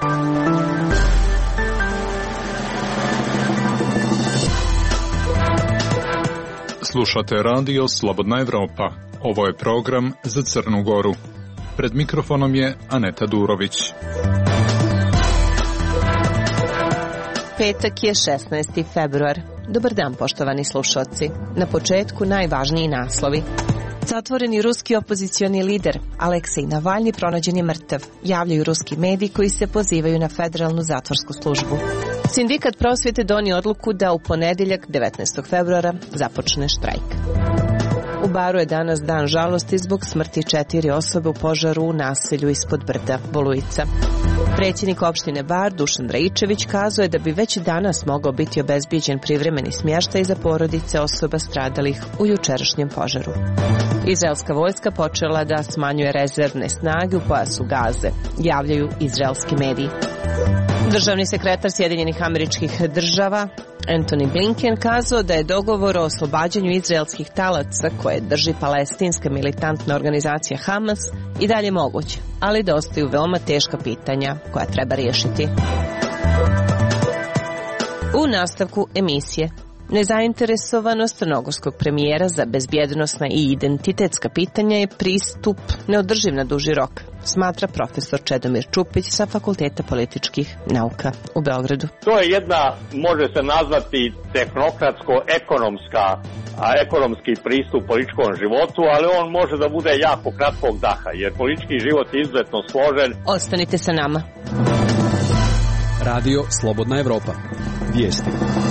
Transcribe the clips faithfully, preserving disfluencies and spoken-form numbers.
Slušate radio Slobodna Evropa. Ovo je program za Crnu Goru. Pred mikrofonom je Aneta Durović. Petak je šesnaesti februar. Dobar dan, poštovani slušalci. Na početku najvažniji naslovi. Zatvoreni ruski opozicioni lider Aleksej Navalni pronađen je mrtav, javljaju ruski mediji koji se pozivaju na federalnu zatvorsku službu. Sindikat prosvjete donio odluku da u ponedjeljak devetnaestog februara započne štrajk. U Baru je danas dan žalosti zbog smrti četiri osobe u požaru u naselju ispod brda Volujica. Predsjednik opštine Bar Dušan Drajičević kazuje da bi već danas mogao biti obezbijeđen privremeni smještaj za porodice osoba stradalih u jučerašnjem požaru. Izraelska vojska počela da smanjuje rezervne snage u pojasu Gaze, javljaju izraelski mediji. Državni sekretar Sjedinjenih Američkih Država Antony Blinken kazao da je dogovor o oslobađanju izraelskih talaca koje drži palestinska militantna organizacija Hamas i dalje moguć, ali da ostaju veoma teška pitanja koja treba riješiti. U nastavku emisije. Nezainteresovanost crnogorskog premijera za bezbjednosna i identitetska pitanja je pristup neodrživ na duži rok, smatra profesor Čedomir Čupić sa Fakulteta političkih nauka u Beogradu. To je jedna, može se nazvati tehnokratsko-ekonomska, a ekonomski pristup političkom životu, ali on može da bude jako kratkog daha, jer politički život je izuzetno složen. Ostanite sa nama. Radio Slobodna Evropa. Vijesti.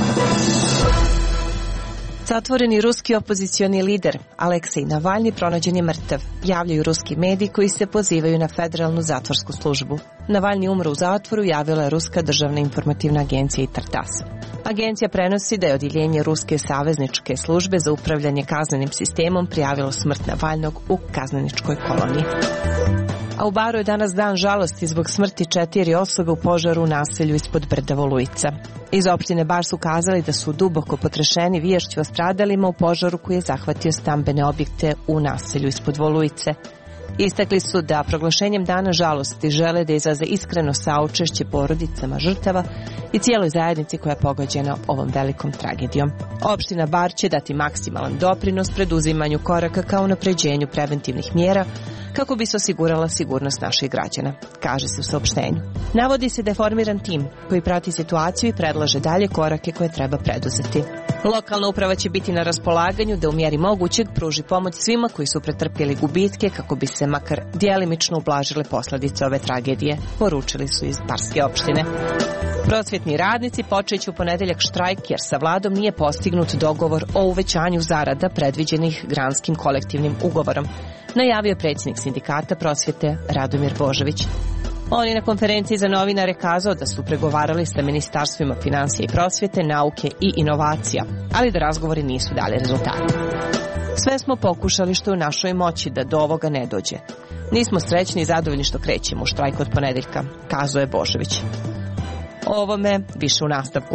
Zatvoreni ruski opozicioni lider Aleksej Navalni pronađen je mrtav, javljaju ruski mediji koji se pozivaju na federalnu zatvorsku službu. Navalni umro u zatvoru, javila je Ruska državna informativna agencija i Tartas. Agencija prenosi da je odjeljenje Ruske savezničke službe za upravljanje kaznenim sistemom prijavilo smrt Navalnog u kazneničkoj koloniji. A u Baru je danas dan žalosti zbog smrti četiri osobe u požaru u naselju ispod brda Volujica. Iz opštine Bar su kazali da su duboko potrešeni viješću o stradalima u požaru koji je zahvatio stambene objekte u naselju ispod Volujice. Istakli su da proglašenjem dana žalosti žele da izraze iskreno saučešće porodicama žrtava i cijeloj zajednici koja je pogođena ovom velikom tragedijom. Opština Bar će dati maksimalan doprinos preduzimanju koraka kao unapređenju preventivnih mjera kako bi se osigurala sigurnost naših građana, kaže se u saopštenju. Navodi se da je formiran tim koji prati situaciju i predlaže dalje korake koje treba preduzeti. Lokalna uprava će biti na raspolaganju da u mjeri mogućeg pruži pomoć svima koji su pretrpjeli gubitke kako bi se makar djelimično ublažile posljedice ove tragedije, poručili su iz Barske opštine. Prosvjetni radnici počeće u ponedjeljak štrajk jer sa vladom nije postignut dogovor o uvećanju zarada predviđenih granskim kolektivnim ugovorom, najavio predsjednik sindikata prosvjete Radomir Božović. On je na konferenciji za novinare kazao da su pregovarali sa ministarstvima financija i prosvjete, nauke i inovacija, ali da razgovori nisu dali rezultate. Sve smo pokušali što je u našoj moći da do ovoga ne dođe. Nismo srećni i zadovoljni što krećemo u štrajk od ponedjeljka, kazao je Božović. O ovome više u nastavku.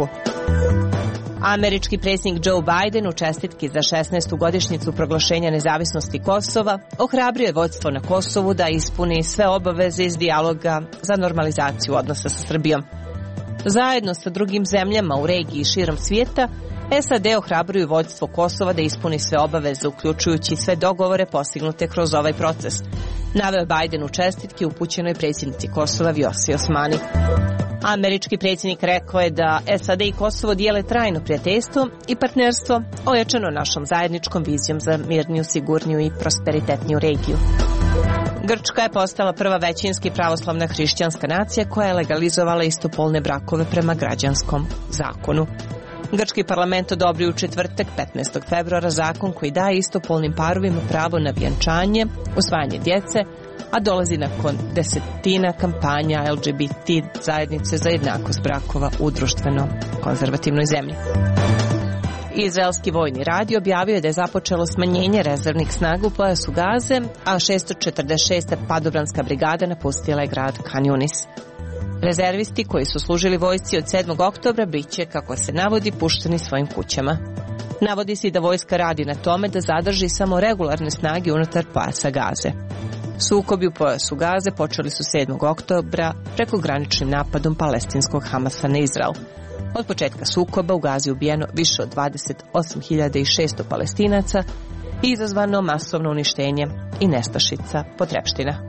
Američki predsjednik Joe Biden u čestitki za šesnaestu godišnjicu proglašenja nezavisnosti Kosova ohrabrio je vodstvo na Kosovu da ispuni sve obaveze iz dijaloga za normalizaciju odnosa sa Srbijom. Zajedno sa drugim zemljama u regiji i širom svijeta, S A D ohrabruju vodstvo Kosova da ispuni sve obaveze, uključujući sve dogovore postignute kroz ovaj proces, naveo je Biden u čestitki upućenoj predsjednici Kosova Vjosi Osmani. Američki predsjednik rekao je da S A D i Kosovo dijele trajno prijateljstvo i partnerstvo ojačano našom zajedničkom vizijom za mirniju, sigurniju i prosperitetniju regiju. Grčka je postala prva većinski pravoslavna hrišćanska nacija koja je legalizovala istopolne brakove prema građanskom zakonu. Grčki parlament odobrio u četvrtak petnaestog februara zakon koji daje istopolnim parovima pravo na vjenčanje, usvajanje djece, a dolazi nakon desetina kampanja L G B T zajednice za jednakost brakova u društveno konzervativnoj zemlji. Izraelski vojni radio objavio je da je započelo smanjenje rezervnih snaga u pojasu Gaze, a šesto četrdeset šesta padobranska brigada napustila je grad Khan Yunis. Rezervisti koji su služili vojsci od sedmog oktobra bit će, kako se navodi, pušteni svojim kućama. Navodi se da vojska radi na tome da zadrži samo regularne snage unutar pojasa Gaze. Sukobi u pojasu Gaze počeli su sedmog oktobra prekograničnim napadom palestinskog Hamasa na Izrael. Od početka sukoba u Gazi ubijeno više od dvadeset osam hiljada šesto Palestinaca i izazvano masovno uništenje i nestašica potrepština.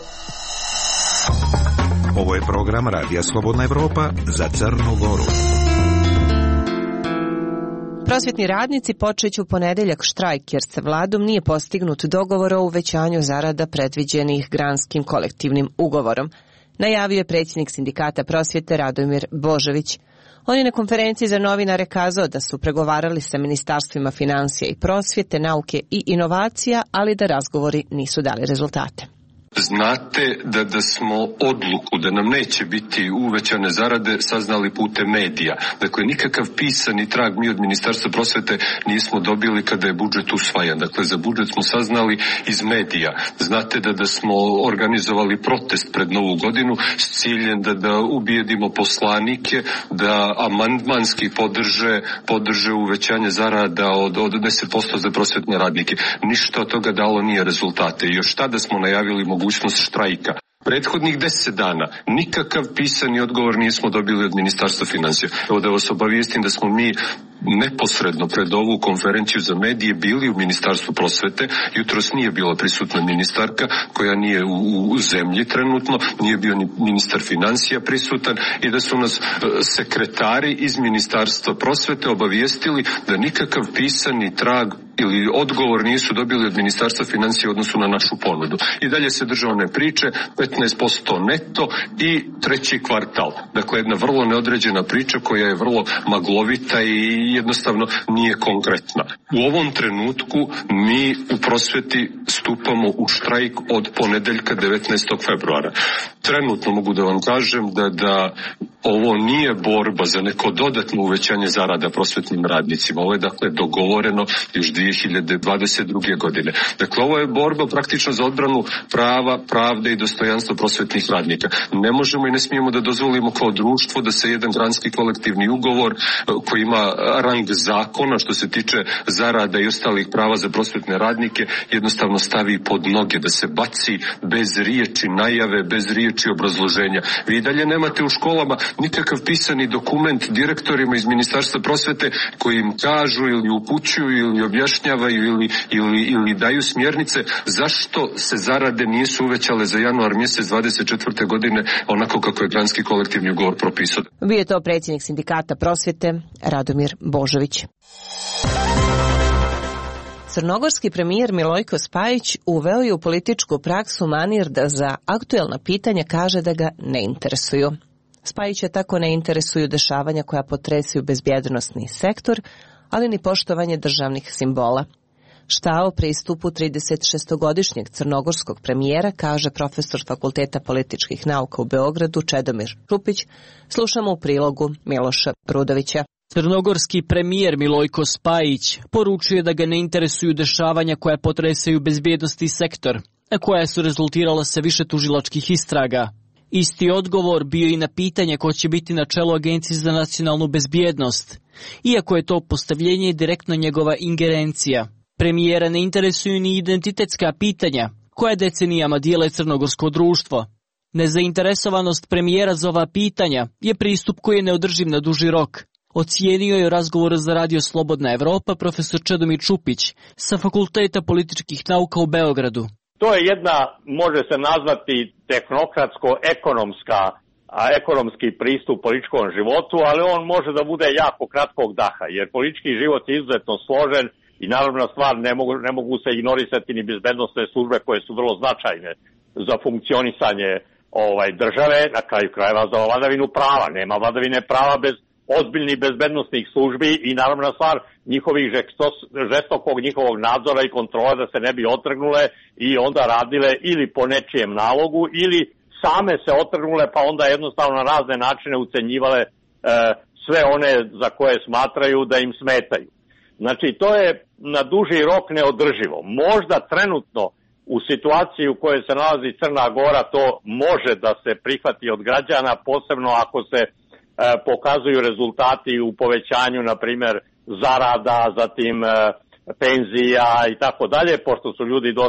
Ovo je program Radija Slobodna Evropa za Crnu Goru. Prosvjetni radnici počeću u ponedeljak štrajk jer se vladom nije postignut dogovor o uvećanju zarada predviđenih granskim kolektivnim ugovorom, najavio je predsjednik sindikata prosvjete Radomir Božović. On je na konferenciji za novinare kazao da su pregovarali sa ministarstvima financija i prosvjete, nauke i inovacija, ali da razgovori nisu dali rezultate. Znate da, da smo odluku da nam neće biti uvećane zarade saznali putem medija. Dakle, nikakav pisani trag mi od Ministarstva prosvete nismo dobili kada je budžet usvajan. Dakle, za budžet smo saznali iz medija. Znate da, da smo organizovali protest pred Novu godinu s ciljem da, da ubijedimo poslanike, da amandmanski podrže, podrže uvećanje zarada od, od deset posto za prosvetne radnike. Ništa od toga dalo nije rezultate. I još tada smo najavili mogućnost štrajka. Prethodnih deset dana nikakav pisani odgovor nismo dobili od Ministarstva financija. Evo da vas obavijestim da smo mi neposredno pred ovu konferenciju za medije bili u Ministarstvu prosvete. Jutros nije bila prisutna ministarka koja nije u, u zemlji trenutno, nije bio ni ministar financija prisutan i da su nas sekretari iz Ministarstva prosvete obavijestili da nikakav pisani trag ili odgovor nisu dobili od Ministarstva financija u odnosu na našu ponudu. I dalje se drže one priče, petnaest posto neto i treći kvartal. Dakle, jedna vrlo neodređena priča koja je vrlo maglovita i jednostavno nije konkretna. U ovom trenutku mi u prosveti stupamo u štrajk od ponedeljka devetnaestog februara. Trenutno mogu da vam kažem da, da ovo nije borba za neko dodatno uvećanje zarada prosvetnim radnicima. Ovo je dakle dogovoreno još dvije hiljade dvadeset druge. godine. Dakle, ovo je borba praktično za odbranu prava, pravde i dostojanstva prosvetnih radnika. Ne možemo i ne smijemo da dozvolimo kao društvo da se jedan granski kolektivni ugovor koji ima rang zakona što se tiče zarada i ostalih prava za prosvetne radnike jednostavno stavi pod noge, da se baci bez riječi najave, bez riječi obrazloženja. Vi i dalje nemate u školama nikakav pisani dokument direktorima iz Ministarstva prosvete koji im kažu ili upućuju ili objašnjavaju ili, ili, ili daju smjernice zašto se zarade nisu uvećale za januar mjesec dvadeset četvrte. godine onako kako je granski kolektivni ugovor propisao. Bio je to predsjednik sindikata prosvjete Radomir Božović. Crnogorski premijer Milojko Spajić uveo je u političku praksu manir da za aktuelna pitanja kaže da ga ne interesuju. Spajića tako ne interesuju dešavanja koja potresaju bezbjednosni sektor, ali ni poštovanje državnih simbola. Šta o pristupu tridesetšestogodišnjeg crnogorskog premijera kaže profesor Fakulteta političkih nauka u Beogradu Čedomir Čupić, slušamo u prilogu Miloša Rudovića. Crnogorski premijer Milojko Spajić poručuje da ga ne interesuju dešavanja koja potresaju bezbjednosti sektor, a koja su rezultirala sa više tužilačkih istraga. Isti odgovor bio i na pitanje ko će biti na čelu Agencije za nacionalnu bezbjednost, iako je to postavljenje direktno njegova ingerencija. Premijera ne interesuju ni identitetska pitanja, koja decenijama dijele crnogorsko društvo. Nezainteresovanost premijera za ova pitanja je pristup koji je neodrživ na duži rok. Ocijenio je razgovor za Radio Slobodna Evropa profesor Čedomir Čupić sa Fakulteta političkih nauka u Beogradu. To je jedna, može se nazvati tehnokratsko-ekonomska, a ekonomski pristup političkom životu, ali on može da bude jako kratkog daha, jer politički život je izuzetno složen i naravno stvar ne mogu, ne mogu se ignorisati ni bezbednosne službe koje su vrlo značajne za funkcionisanje ovaj, države, na kraju krajeva za vladavinu prava. Nema vladavine prava bez ozbiljnih bezbednosnih službi i naravno stvar njihovih žestokog njihovog nadzora i kontrola da se ne bi otrgnule i onda radile ili po nečijem nalogu ili same se otrgnule pa onda jednostavno na razne načine ucenjivale e, sve one za koje smatraju da im smetaju. Znači to je na duži rok neodrživo. Možda trenutno u situaciji u kojoj se nalazi Crna Gora to može da se prihvati od građana, posebno ako se pokazuju rezultati u povećanju, na primjer, zarada, zatim penzija i tako dalje, pošto su ljudi dosta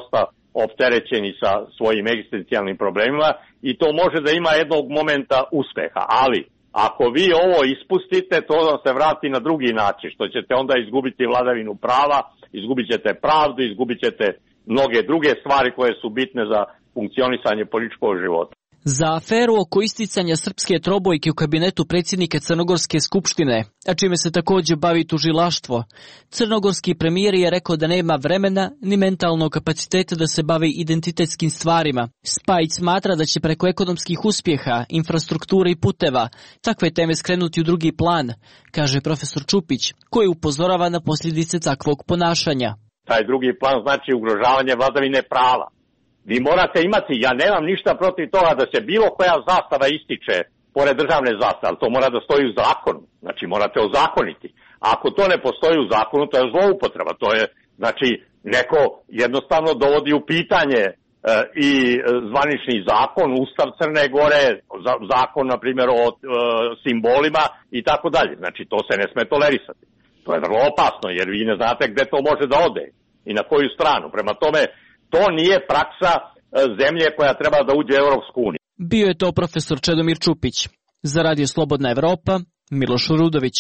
opterećeni sa svojim egzistencijalnim problemima i to može da ima jednog momenta uspeha, ali ako vi ovo ispustite, to vam se vrati na drugi način, što ćete onda izgubiti vladavinu prava, izgubit ćete pravdu, izgubit ćete mnoge druge stvari koje su bitne za funkcionisanje političkog života. Za aferu oko isticanja srpske trobojke u kabinetu predsjednika Crnogorske skupštine, a čime se također bavi tužilaštvo, crnogorski premijer je rekao da nema vremena ni mentalnog kapaciteta da se bavi identitetskim stvarima. Spajić smatra da će preko ekonomskih uspjeha, infrastrukture i puteva takve teme skrenuti u drugi plan, kaže profesor Čupić, koji upozorava na posljedice takvog ponašanja. Taj drugi plan znači ugrožavanje vladavine prava. Vi morate imati, ja nemam ništa protiv toga da se bilo koja zastava ističe pored državne zastave, ali to mora da stoji u zakonu, znači morate ozakoniti. A ako to ne postoji u zakonu, to je zloupotreba, to je, znači, neko jednostavno dovodi u pitanje e, i zvanični zakon, Ustav Crne Gore, za, zakon, na primjer, o e, simbolima i tako dalje. Znači, to se ne sme tolerisati. To je vrlo opasno, jer vi ne znate gde to može da ode i na koju stranu. Prema tome, to nije praksa zemlje koja treba da uđe u Europsku uniju. Bio je to profesor Čedomir Čupić. Za Radio Slobodna Evropa, Miloš Rudović.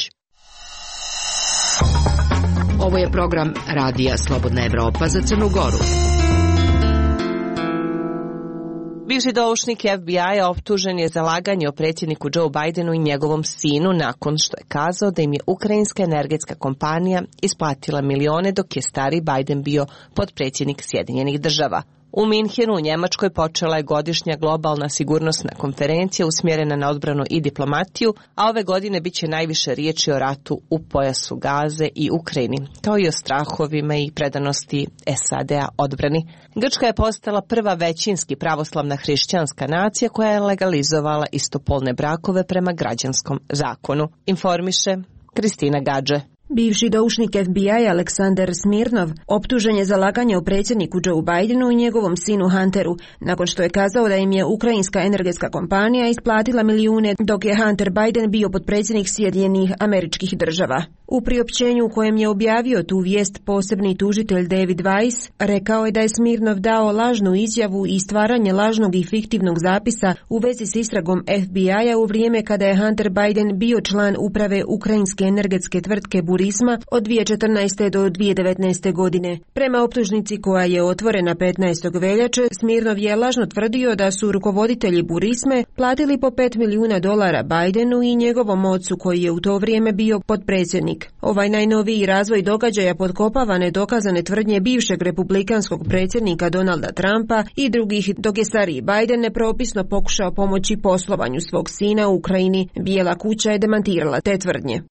Ovo je program Radija Slobodna Evropa za Crnu Goru. Bivši doušnik F B I-a optužen je za laganje o predsjedniku Joe Bidenu i njegovom sinu nakon što je kazao da im je ukrajinska energetska kompanija isplatila milione dok je stari Biden bio potpredsjednik Sjedinjenih država. U Minhenu u Njemačkoj počela je godišnja globalna sigurnosna konferencija usmjerena na odbranu i diplomatiju, a ove godine bit će najviše riječi o ratu u pojasu Gaze i Ukrajini, kao i o strahovima i predanosti S A D-a odbrani. Grčka je postala prva većinski pravoslavna hrišćanska nacija koja je legalizovala istopolne brakove prema građanskom zakonu. Informiše Kristina Gadže. Bivši doušnik F B I Aleksandar Smirnov optužen je za laganje o predsjedniku Joe Bidenu i njegovom sinu Hunteru, nakon što je kazao da im je ukrajinska energetska kompanija isplatila milijune dok je Hunter Biden bio potpredsjednik Sjedinjenih Američkih Država. U priopćenju u kojem je objavio tu vijest posebni tužitelj David Weiss rekao je da je Smirnov dao lažnu izjavu i stvaranje lažnog i fiktivnog zapisa u vezi s istragom F B I-a u vrijeme kada je Hunter Biden bio član uprave ukrajinske energetske tvrtke Burisma od dvije tisuće četrnaeste do dvije tisuće devetnaeste godine. Prema optužnici koja je otvorena petnaestog veljače, Smirnov je lažno tvrdio da su rukovoditelji Burisme platili po pet milijuna dolara Bidenu i njegovom ocu koji je u to vrijeme bio potpredsjednik. Ovaj najnoviji razvoj događaja potkopava nedokazane tvrdnje bivšeg republikanskog predsjednika Donalda Trumpa i drugih, dok je stariji Biden nepropisno pokušao pomoći poslovanju svog sina u Ukrajini. Bijela kuća je demantirala te tvrdnje.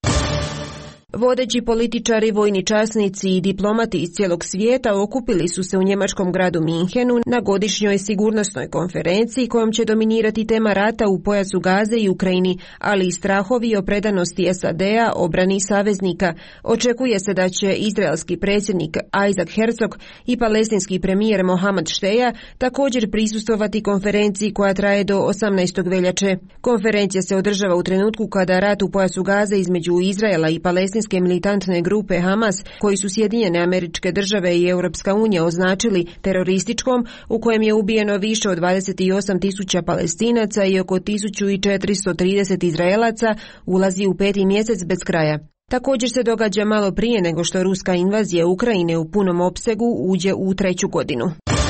Vodeći političari, vojni časnici i diplomati iz cijelog svijeta okupili su se u njemačkom gradu Minhenu na godišnjoj sigurnosnoj konferenciji kojom će dominirati tema rata u pojasu Gaze i Ukrajini, ali i strahovi o predanosti S A D-a obrani saveznika. Očekuje se da će izraelski predsjednik Isaac Herzog i palestinski premijer Mohamed Šteja također prisustvovati konferenciji koja traje do osamnaestog veljače. Konferencija se održava u trenutku kada rat u pojasu Gaze između Izraela i Palestinske militantne grupe Hamas, koji su Sjedinjene Američke Države i Europska unija označili terorističkom, u kojem je ubijeno više od dvadeset osam tisuća Palestinaca i oko tisuću četiristo trideset Izraelaca, ulazi u peti mjesec bez kraja. Također se događa malo prije nego što ruska invazija Ukrajine u punom opsegu uđe u treću godinu.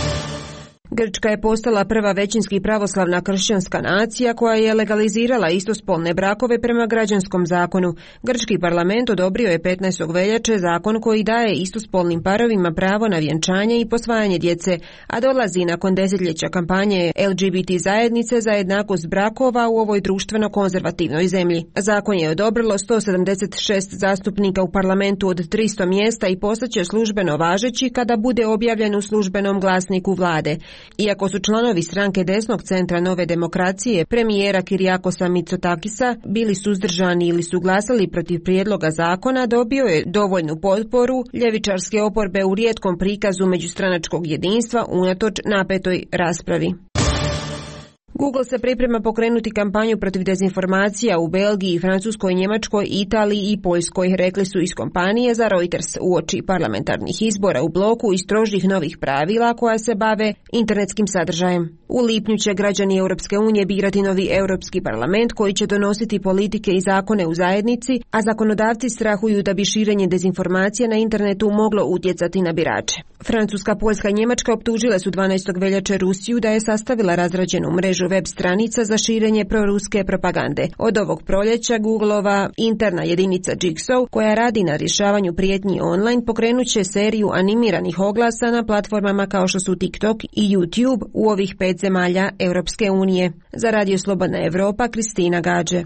Grčka je postala prva većinski pravoslavna kršćanska nacija koja je legalizirala istospolne brakove prema građanskom zakonu. Grčki parlament odobrio je petnaestog veljače zakon koji daje istospolnim parovima pravo na vjenčanje i posvajanje djece, a dolazi nakon desetljeća kampanje L G B T zajednice za jednakost brakova u ovoj društveno konzervativnoj zemlji. Zakon je odobrilo sto sedamdeset šest zastupnika u parlamentu od tristo mjesta i postaće službeno važeći kada bude objavljen u službenom glasniku vlade. Iako su članovi stranke desnog centra Nove demokracije, premijera Kirijakosa Mitsotakisa, bili suzdržani ili su glasali protiv prijedloga zakona, dobio je dovoljnu potporu ljevičarske oporbe u rijetkom prikazu međustranačkog jedinstva unatoč napetoj raspravi. Google se priprema pokrenuti kampanju protiv dezinformacija u Belgiji, Francuskoj, Njemačkoj, Italiji i Poljskoj, rekli su iz kompanije za Reuters uoči parlamentarnih izbora u bloku i strožih novih pravila koja se bave internetskim sadržajem. U lipnju će građani Europske unije birati novi Europski parlament koji će donositi politike i zakone u zajednici, a zakonodavci strahuju da bi širenje dezinformacija na internetu moglo utjecati na birače. Francuska, Poljska i Njemačka optužile su dvanaestog veljače Rusiju da je sastavila razrađenu mrežu web stranica za širenje proruske propagande. Od ovog proljeća Googleova interna jedinica Jigsaw, koja radi na rješavanju prijetnji online, pokrenuće seriju animiranih oglasa na platformama kao što su TikTok i YouTube u ovih pet zemalja Europske unije. Za Radio Slobodna Evropa, Kristina Gađe.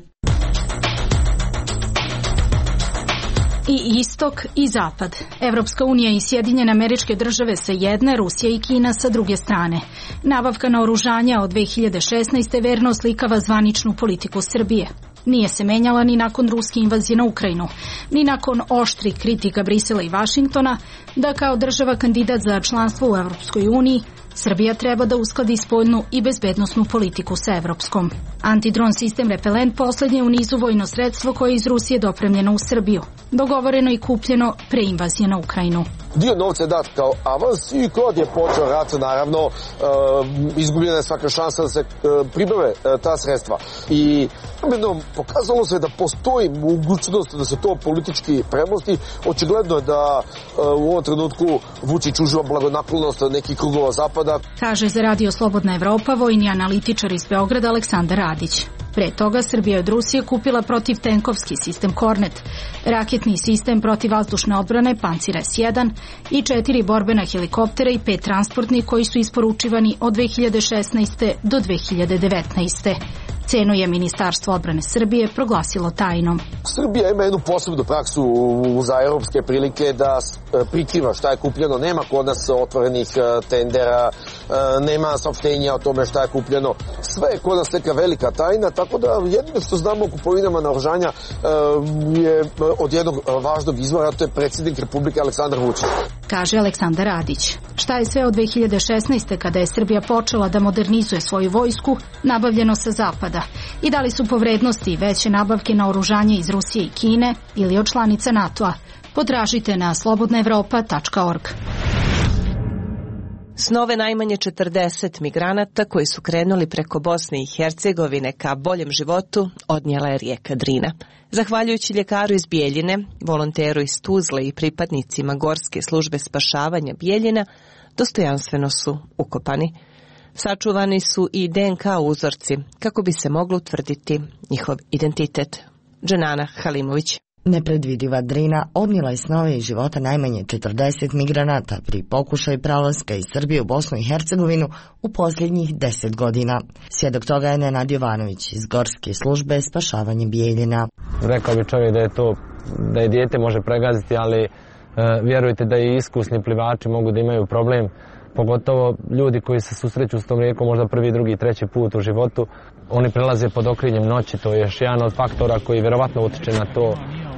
I istok i zapad. Evropska unija i Sjedinjene Američke Države sa jedne, Rusija i Kina sa druge strane. Nabavka naoružanja od dve hiljade šesnaeste. verno slikava zvaničnu politiku Srbije. Nije se menjala ni nakon ruske invazije na Ukrajinu, ni nakon oštrih kritika Brisela i Vašingtona da kao država kandidat za članstvo u Evropskoj uniji Srbija treba da uskladi spoljnu i bezbednosnu politiku sa evropskom. Antidron sistem Repelent poslednje je u nizu vojno sredstvo koje je iz Rusije dopremljeno u Srbiju, dogovoreno i kupljeno pre invazije na Ukrajinu. Dio novca je dat kao avans i kod je počeo rat, naravno e, izgubljena je svaka šansa da se e, pribave e, ta sredstva. I jedno, pokazalo se da postoji mogućnost da se to politički premosti. Očigledno je da e, u ovom trenutku Vučić uživa blagonaklonost nekih krugova zapada. Kaže za Radio Slobodna Evropa vojni analitičar iz Beograda Aleksandar Radić. Pre toga Srbija je od Rusije kupila protivtenkovski sistem Kornet, raketni sistem protivvazdušne odbrane Pancir es jedan i četiri borbena helikoptera i pet transportnih koji su isporučivani od dve hiljade šesnaeste. do dve hiljade devetnaeste. Cenu je Ministarstvo odbrane Srbije proglasilo tajnom. Srbija ima jednu posebnu praksu za europske prilike da prikriva šta je kupljeno. Nema kod nas otvorenih tendera, nema saopštenja o tome šta je kupljeno. Sve je kod nas neka velika tajna, tako da jedino što znamo o kupovinama naoružanja je od jednog važnog izvora, a to je predsjednik Republike Aleksandar Vučić. Kaže Aleksandar Radić. Šta je sve od dve hiljade šesnaeste. kada je Srbija počela da modernizuje svoju vojsku, nabavljeno sa zapada? I da li su po vrednosti veće nabavke na oružanje iz Rusije i Kine ili od članica NATO-a? Potražite na slobodna evropa tačka org. Snove najmanje četrdeset migranata koji su krenuli preko Bosne i Hercegovine ka boljem životu odnijela je rijeka Drina. Zahvaljujući ljekaru iz Bijeljine, volonteru iz Tuzle i pripadnicima Gorske službe spašavanja Bijeljina, dostojanstveno su ukopani. Sačuvani su i de en ka uzorci kako bi se moglo utvrditi njihov identitet. Dženana Halimović. Nepredvidiva Drina odnijela je snove iz života najmanje četrdeset migranata pri pokušaju prelaska iz Srbije u Bosnu i Hercegovinu u posljednjih deset godina. Svjedok toga je Nenad Jovanović iz Gorske službe spašavanja Bijeljina. Rekao bi čovjek da je to, da je dijete može pregaziti, ali e, vjerujte da i iskusni plivači mogu da imaju problem, pogotovo ljudi koji se susreću s tom rijekom možda prvi, drugi, treći put u životu. Oni prelaze pod okriljem noći, to je još jedan od faktora koji vjerovatno utječe na to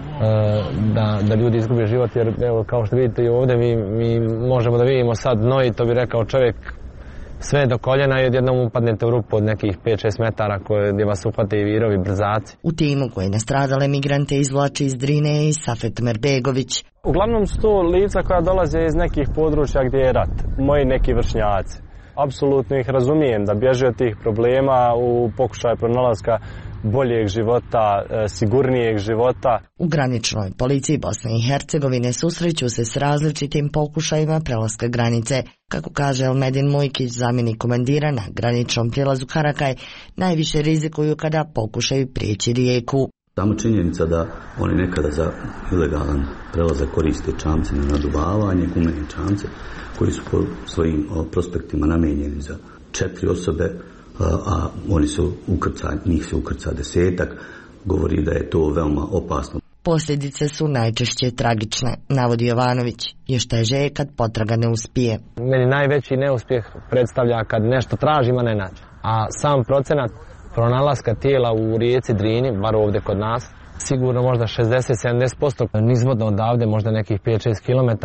Da, da ljudi izgube život, jer evo, kao što vidite i ovdje mi, mi možemo da vidimo sad dno i to bi rekao čovjek sve do koljena i odjednom upadnete u rupu od nekih pet šest metara koje, gdje vas uhvate i virovi brzaci. U timu koji nastradale migrante izvlači iz Drine i Safet Merbegović. Uglavnom su to lica koja dolaze iz nekih područja gdje je rat, moji neki vršnjaci. Apsolutno ih razumijem da bježe od tih problema u pokušaju pronalaska boljeg života, sigurnijeg života. U graničnoj policiji Bosne i Hercegovine susreću se s različitim pokušajima prelaska granice. Kako kaže Elmedin Mujkić, zamjenik komandira na graničnom prijelazu Karakaj, najviše rizikuju kada pokušaju prijeći rijeku. Samo činjenica da oni nekada za ilegalan prelazak koriste čamce na naduvavanje, gumene čamce, koji su po svojim prospektima namijenjeni za četiri osobe, a oni su ukrcani, njih se ukrca desetak, govori da je to veoma opasno. Posljedice su najčešće tragične, navodi Jovanović. Još teže je kad potraga ne uspije. Meni najveći neuspjeh predstavlja kad nešto tražimo ne nađe. A sam procenat pronalaska tijela u rijeci Drini, bar ovdje kod nas, sigurno možda šezdeset do sedamdeset posto nizvodno odavde, možda nekih pet šest kilometara,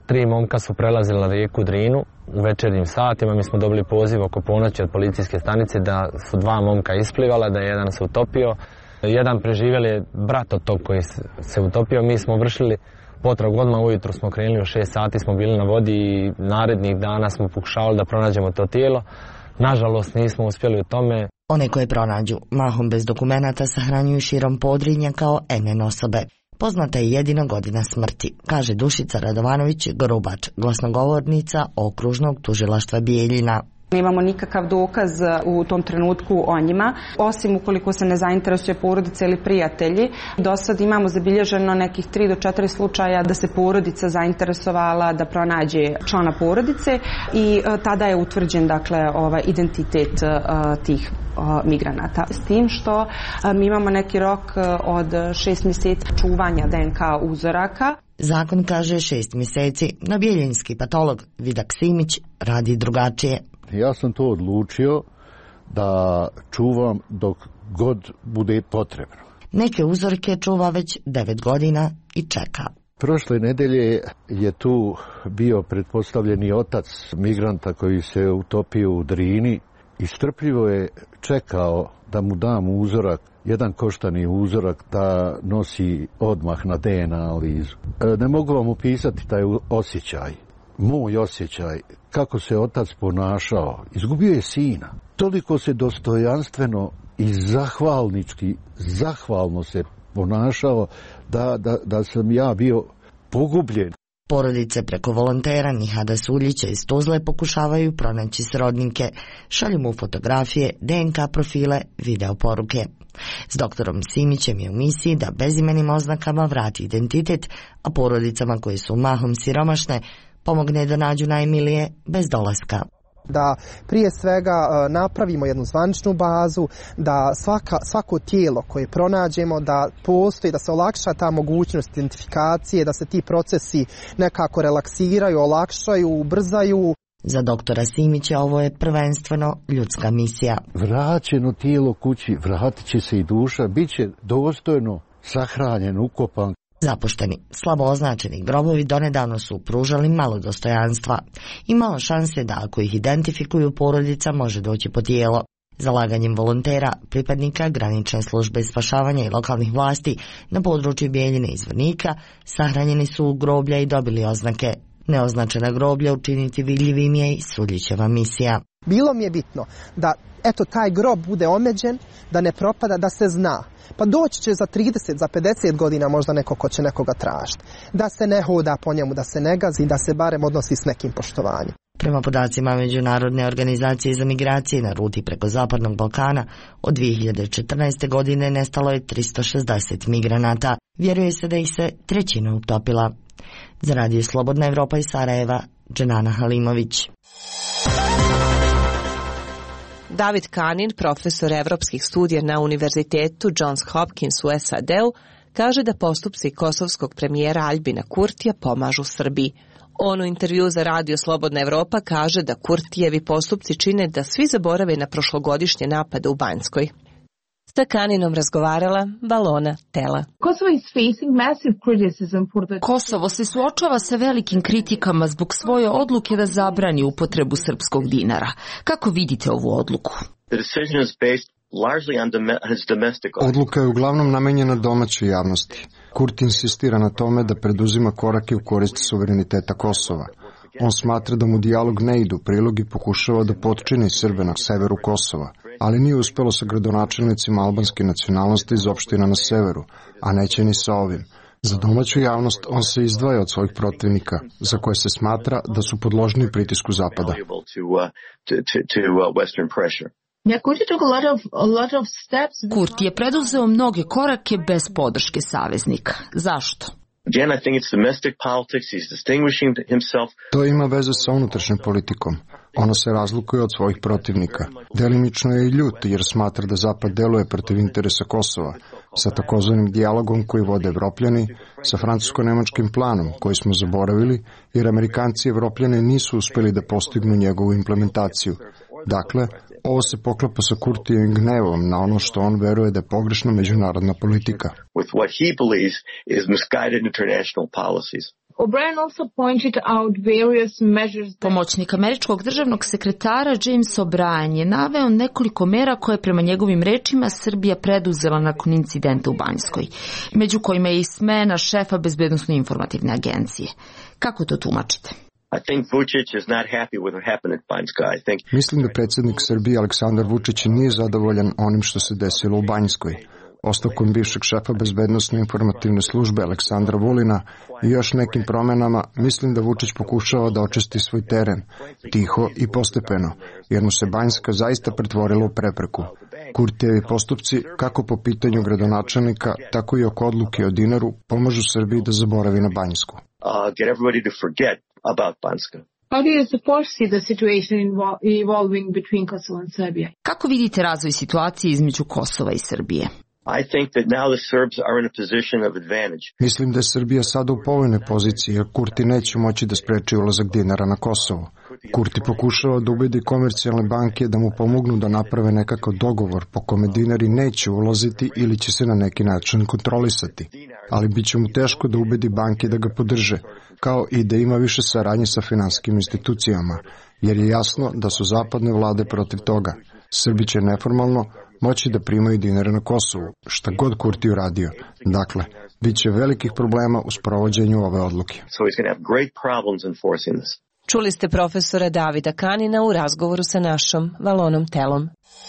Tri momka su prelazila rijeku Drinu u večernjim satima. Mi smo dobili poziv oko ponoći od policijske stanice da su dva momka isplivala, da je jedan se utopio. Jedan preživjeli je brat od tog koji se utopio. Mi smo vršili potragu odmah ujutro, smo krenuli u šest sati, smo bili na vodi i narednih dana smo pokušavali da pronađemo to tijelo. Nažalost nismo uspjeli u tome. One koje pronađu, mahom bez dokumenata, sahranjuju širom Podrinja kao en en osobe. Poznata je jedina godina smrti, kaže Dušica Radovanović Grubač, glasnogovornica Okružnog tužilaštva Bijeljina. Nemamo nikakav dokaz u tom trenutku o njima, osim ukoliko se ne zainteresuje porodica ili prijatelji. Do sad imamo zabilježeno nekih tri do četiri slučaja da se porodica zainteresovala da pronađe člana porodice i tada je utvrđen dakle ovaj identitet tih migranata. S tim što mi imamo neki rok od šest mjeseci čuvanja de en ka uzoraka. Zakon kaže šest mjeseci, no bijeljinski patolog Vidak Simić radi drugačije. Ja sam to odlučio da čuvam dok god bude potrebno. Neke uzorke čuva već devet godina i čeka. Prošle nedelje je tu bio pretpostavljeni otac migranta koji se utopio u Drini i strpljivo je čekao da mu dam uzorak, jedan koštani uzorak da nosi odmah na de en a analizu. Ne mogu vam opisati taj osjećaj, moj osjećaj, kako se otac ponašao. Izgubio je sina. Toliko se dostojanstveno i zahvalnički, zahvalno se ponašao da, da, da sam ja bio pogubljen. Porodice preko volontera Nihada Suljića iz Tuzle pokušavaju pronaći srodnike. Šalju mu fotografije, de en ka profile, video poruke. S doktorom Simićem je u misiji da bezimenim oznakama vrati identitet, a porodicama koje su mahom siromašne pomogne da nađu najmilije bez dolaska. Da prije svega napravimo jednu zvaničnu bazu, da svaka, svako tijelo koje pronađemo da postoji, da se olakša ta mogućnost identifikacije, da se ti procesi nekako relaksiraju, olakšaju, ubrzaju. Za doktora Simića ovo je prvenstveno ljudska misija. Vraćeno tijelo kući, vratit će se i duša, bit će dostojno sahranjen, ukopan. Zapušteni, slabo označeni grobovi donedavno su pružali malo dostojanstva i malo šanse da ako ih identifikuju porodica može doći po tijelo. Zalaganjem volontera, pripadnika granične službe spašavanja i lokalnih vlasti na području Bijeljine i Zvornika sahranjeni su u groblja i dobili oznake. Neoznačena groblja učiniti vidljivim je i Suljićeva misija. Bilo mi je bitno da eto taj grob bude omeđen, da ne propada, da se zna. Pa doći će za trideset, za pedeset godina možda neko ko će nekoga tražiti. Da se ne hoda po njemu, da se ne gazi, da se barem odnosi s nekim poštovanjem. Prema podacima Međunarodne organizacije za migracije na ruti preko Zapadnog Balkana, od dvije hiljade četrnaeste. godine nestalo je tristo šezdeset migranata. Vjeruje se da ih se trećina utopila. Za Radio Slobodna Evropa iz Sarajeva, Dženana Halimović. David Kanin, profesor evropskih studija na Univerzitetu Johns Hopkins u es a de-u, kaže da postupci kosovskog premijera Aljbina Kurtija pomažu Srbiji. On u intervju za Radio Slobodna Evropa kaže da Kurtijevi postupci čine da svi zaborave na prošlogodišnje napade u Banjskoj. Sa Kaninom razgovarala Valona Tela. Kosovo se suočava sa velikim kritikama zbog svoje odluke da zabrani upotrebu srpskog dinara. Kako vidite ovu odluku? Odluka je uglavnom namenjena domaćoj javnosti. Kurti insistira na tome da preduzima korake u korist suvereniteta Kosova. On smatra da mu dijalog ne ide u prilog i pokušava da potčini Srbe na severu Kosova, ali nije uspelo sa gradonačelnicima albanske nacionalnosti iz opština na severu, a neće ni sa ovim. Za domaću javnost on se izdvaja od svojih protivnika, za koje se smatra da su podložni pritisku Zapada. Kurti je preduzeo mnoge korake bez podrške saveznika. Zašto? To ima veze sa unutrašnjom politikom. Ono se razlikuje od svojih protivnika. Delimično je i ljut jer smatra da Zapad deluje protiv interesa Kosova, sa takozvanim dijalogom koji vode Evropljani, sa francusko-nemačkim planom koji smo zaboravili, jer Amerikanci i Evropljani nisu uspeli da postignu njegovu implementaciju. Dakle, ovo se poklapa sa Kurtijevim gnevom na ono što on veruje da je pogrešna međunarodna politika. Pomoćnik američkog državnog sekretara James O'Brien je naveo nekoliko mera koje prema njegovim rečima Srbija preduzela nakon incidenta u Banjskoj, među kojima je i smena šefa bezbednosno informativne agencije. Kako to tumačite? Mislim da predsjednik Srbije Aleksandar Vučić nije zadovoljan onim što se desilo u Banjskoj. Ostavkom bivšeg šefa bezbednosno informativne službe Aleksandra Vulina i još nekim promenama, mislim da Vučić pokušava da očisti svoj teren, tiho i postepeno, jer mu se Banjska zaista pretvorila u prepreku. Kurtijevi postupci, kako po pitanju gradonačelnika, tako i oko odluke o dinaru, pomažu Srbiji da zaboravi na Banjsku. Uh, get everybody to forget about Banjska. How do you foresee the situation evolving between Kosovo and Serbia? Kako vidite razvoj situacije između Kosova i Srbije? I think that now the Serbs are in a position of advantage. Mislim da je Srbija sada u povoljnoj poziciji, jer Kurti neće moći da spreči ulazak dinara na Kosovo. Kurti pokušava da ubedi komercijalne banke da mu pomognu da naprave nekakav dogovor po kome dinari neće ulaziti ili će se na neki način kontrolisati. Ali bit će mu teško da ubedi banke da ga podrže, kao i da ima više saradnje sa finansijskim institucijama, jer je jasno da su zapadne vlade protiv toga. Srbi će neformalno moći da primaju dinare na Kosovu, šta god Kurti uradio. Dakle, bit će velikih problema u sprovođenju ove odluke. Čuli ste profesora Davida Kanina u razgovoru sa našom Valonom Telom.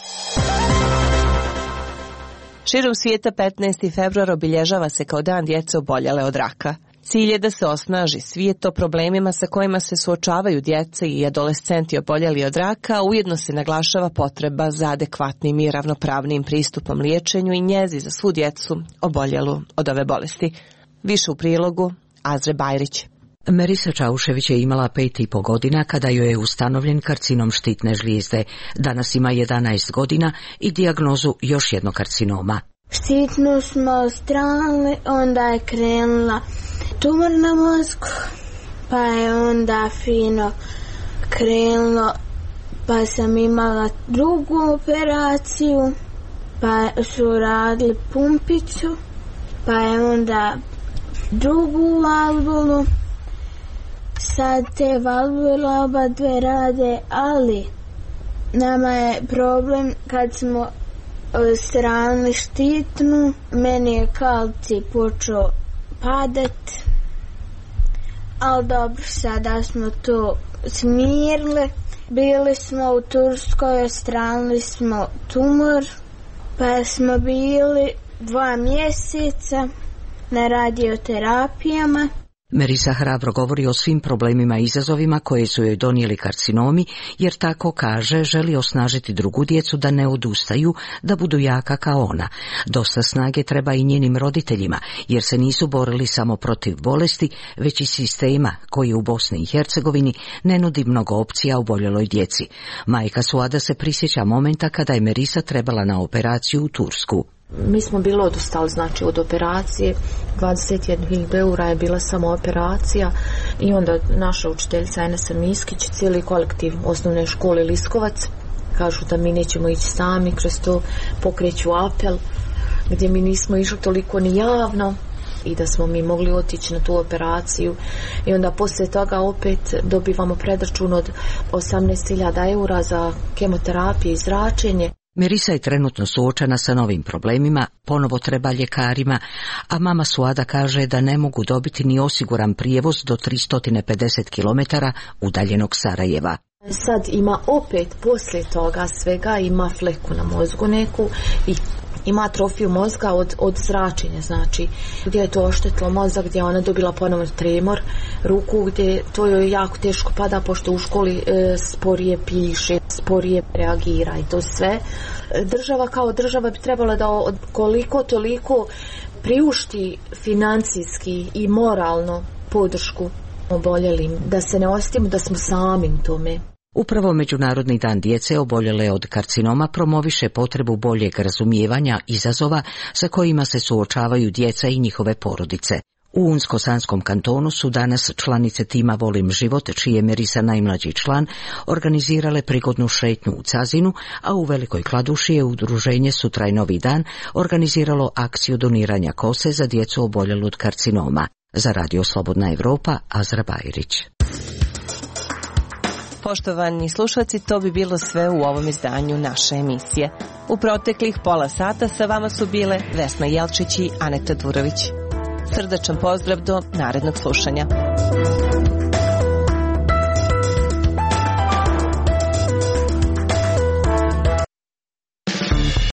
Širom svijeta petnaesti februar obilježava se kao dan djece oboljele od raka. Cilj je da se osnaži svijet o problemima sa kojima se suočavaju djeca i adolescenti oboljeli od raka, a ujedno se naglašava potreba za adekvatnim i ravnopravnim pristupom liječenju i njezi za svu djecu oboljelu od ove bolesti. Više u prilogu Azre Bajrić. Merisa Čaušević je imala pet i po godina kada joj je ustanovljen karcinom štitne žlijezde. Danas ima jedanaest godina i dijagnozu još jednog karcinoma. Štitnu smo ostrali, onda je krenula tumor na mozgu, pa je onda fino krenulo, pa sam imala drugu operaciju, pa su radili pumpicu, pa je onda drugu valvulu. Sad te valvule oba dve rade, ali nama je problem kad smo odstranili štitnu, meni je kalcij počeo padat, ali dobro, sada smo to smirili. Bili smo u Turskoj, odstranili smo tumor, pa smo bili dva mjeseca na radioterapijama. Merisa hrabro govori o svim problemima i izazovima koje su joj donijeli karcinomi, jer tako kaže želi osnažiti drugu djecu da ne odustaju, da budu jaka kao ona. Dosta snage treba i njenim roditeljima, jer se nisu borili samo protiv bolesti, već i sistema koji u Bosni i Hercegovini ne nudi mnogo opcija oboljeloj djeci. Majka Suada se prisjeća momenta kada je Merisa trebala na operaciju u Tursku. Mi smo bili odustali, znači, od operacije, dvadeset jedan hiljadu eura je bila samo operacija i onda naša učiteljica Enesa Miskić, cijeli kolektiv osnovne škole Liskovac, kažu da mi nećemo ići sami, kroz to pokreću apel gdje mi nismo išli toliko ni javno i da smo mi mogli otići na tu operaciju i onda poslije toga opet dobivamo predračun od osamnaest hiljada eura za kemoterapiju i zračenje. Merisa je trenutno suočena sa novim problemima, ponovo treba ljekarima, a mama Suada kaže da ne mogu dobiti ni osiguran prijevoz do tristo pedeset kilometara udaljenog Sarajeva. Sad ima opet poslije toga svega, ima fleku na mozgu neku i ima atrofiju mozga od, od zračenja, znači gdje je to oštetilo mozak, gdje je ona dobila ponovno tremor ruku, gdje to joj jako teško pada pošto u školi e, sporije piše, sporije reagira i to sve. Država kao država bi trebala da od koliko toliko priušti financijski i moralno podršku oboljelim, da se ne ostavimo da smo sami u tome. Upravo Međunarodni dan djece oboljele od karcinoma promoviše potrebu boljeg razumijevanja izazova sa kojima se suočavaju djeca i njihove porodice. U Unsko-Sanskom kantonu su danas članice tima Volim život, čiji je Merisa najmlađi član, organizirale prigodnu šetnju u Cazinu, a u Velikoj Kladuši je udruženje Sutra je novi dan organiziralo akciju doniranja kose za djecu oboljelu od karcinoma. Za Radio Slobodna Evropa, Azra Bajrić. Poštovani slušalci, to bi bilo sve u ovom izdanju naše emisije. U proteklih pola sata sa vama su bile Vesna Jelčić i Aneta Dvurović. Srdačan pozdrav do narednog slušanja.